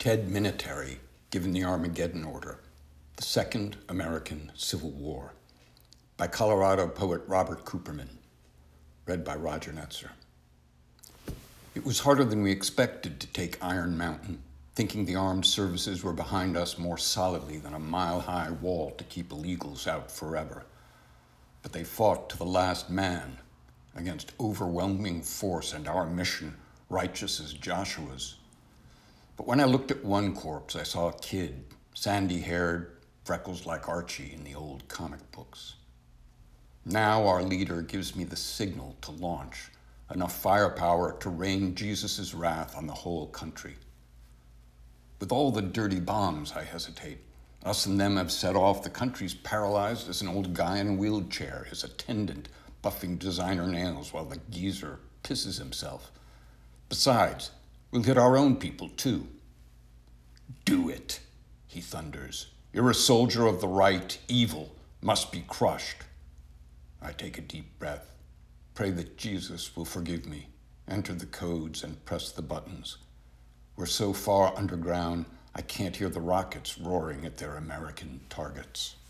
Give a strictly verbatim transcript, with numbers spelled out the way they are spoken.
Ted Minatary, given the Armageddon Order, the Second American Civil War, by Colorado poet Robert Cooperman, read by Roger Netzer. It was harder than we expected to take Iron Mountain, thinking the armed services were behind us more solidly than a mile-high wall to keep illegals out forever. But they fought to the last man against overwhelming force and our mission, righteous as Joshua's. But when I looked at one corpse, I saw a kid, sandy-haired, freckles like Archie in the old comic books. Now our leader gives me the signal to launch, enough firepower to rain Jesus' wrath on the whole country. With all the dirty bombs, I hesitate. Us and them have set off. The country's paralyzed as an old guy in a wheelchair, his attendant buffing designer nails while the geezer pisses himself. Besides, we'll hit our own people, too. Do it, he thunders. You're a soldier of the right. Evil must be crushed. I take a deep breath, pray that Jesus will forgive me, enter the codes and press the buttons. We're so far underground, I can't hear the rockets roaring at their American targets.